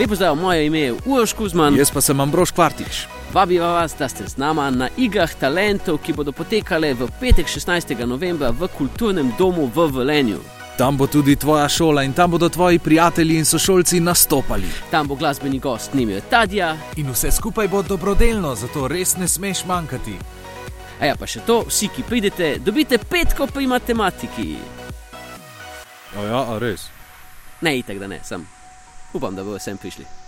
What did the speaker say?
Lepo zdrav, moje ime je Uroš Kuzman. Jaz pa sem Ambrož Kvartič. Vabiva vas, da ste z nama na igrah talentov, ki bodo potekale v petek 16. novembra v Kulturnem domu v Velenju. Tam bo tudi tvoja šola in tam bodo tvoji prijatelji in sošolci nastopali. Tam bo glasbeni gost Nemir Tadija. In vse skupaj bo dobrodelno, zato res ne smeš manjkati. A ja, pa še to, vsi, ki pridete, dobite 5 pri matematiki. A ja, a res? Ne, itak da ne, upam, da bodo vsem prišli.